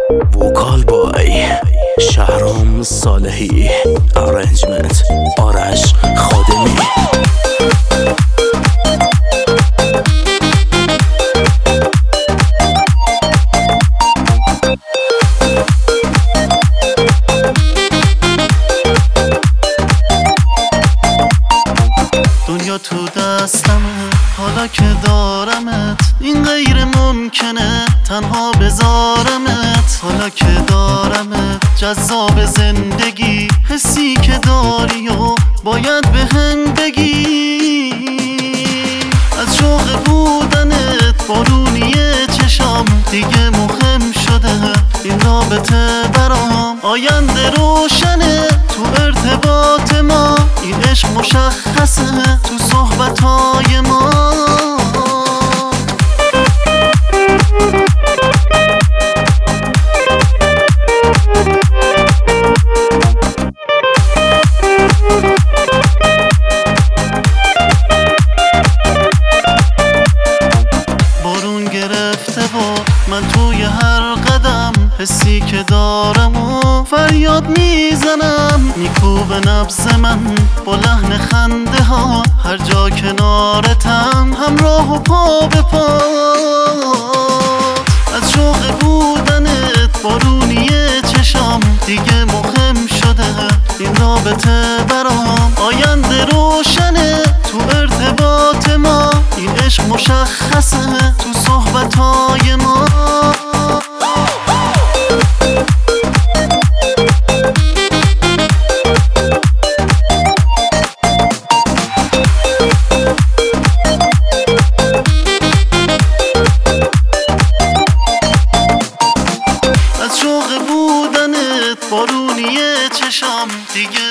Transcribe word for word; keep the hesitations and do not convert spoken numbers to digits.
وکال بای شهرام صالحی، ارنجمنت آرش خادمی. دنیا تو دستمه حالا که دارمت، این غیر ممکنه تنها بذارمت. حالا که دارمت جذاب زندگی، حسی که داری و باید به هم بگی. از شوق بودنت بارونی چشام دیگه مهم شده این رابطه برام. آینده روشنه تو ارتباط ما، این عشق مشخصه تو صحبتهای ما. بارون گرفته و من توی هر قدم، حسی که دارم و فریاد میزنم. میکوبه نبض من با لحن خنده ها، هر جا کنارتم همراه و پا به پا. از شوق بودنت بارونی چشام دیگه مهم شده این رابطه برام. آینده روشنه تو ارتباط ما، این عشق مشخصه تو صحبتهای ما. از شوق بودنت بارونی چشام دیگه